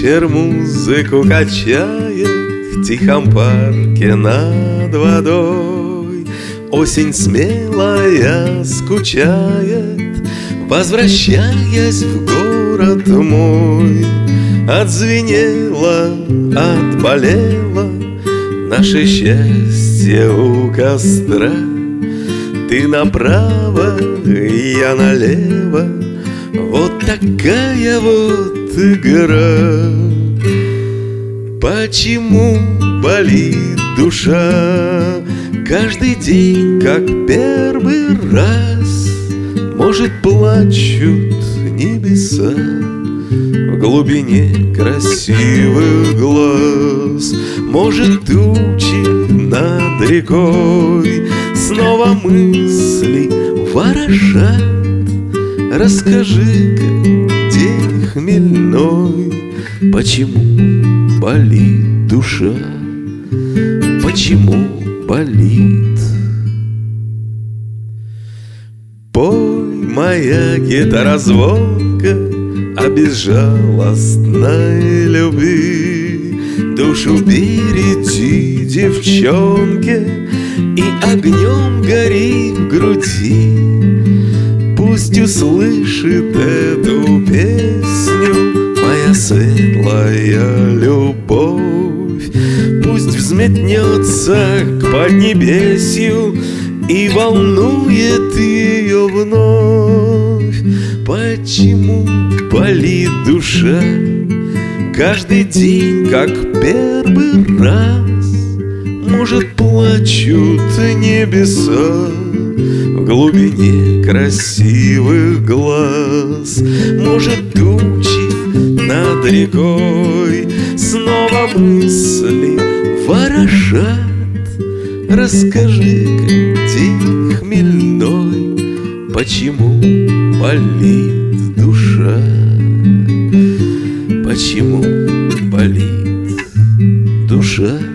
Вечер музыку качает в тихом парке над водой. Осень смелая скучает, возвращаясь в город мой. Отзвенело, отболело наше счастье у костра. Ты направо, я налево, вот такая вот игра. Почему болит душа каждый день, как первый раз? Может, плачут небеса в глубине красивых глаз? Может, тучи над рекой снова мысли ворошат? Расскажи-ка, день хмельной, почему болит душа? Почему болит? Пой, моя гитара звонко о безжалостной любви. Душу береги, девчонке, и огнем гори в груди. Пусть услышит эту песню моя светлая любовь. Пусть взметнется к поднебесью и волнует ее вновь. Почему болит душа каждый день, как первый раз? Может, плачут небеса в глубине красивых глаз? Может, тучи над рекой снова мысли ворошат? Расскажи-ка, день хмельной, почему болит душа? Почему болит душа?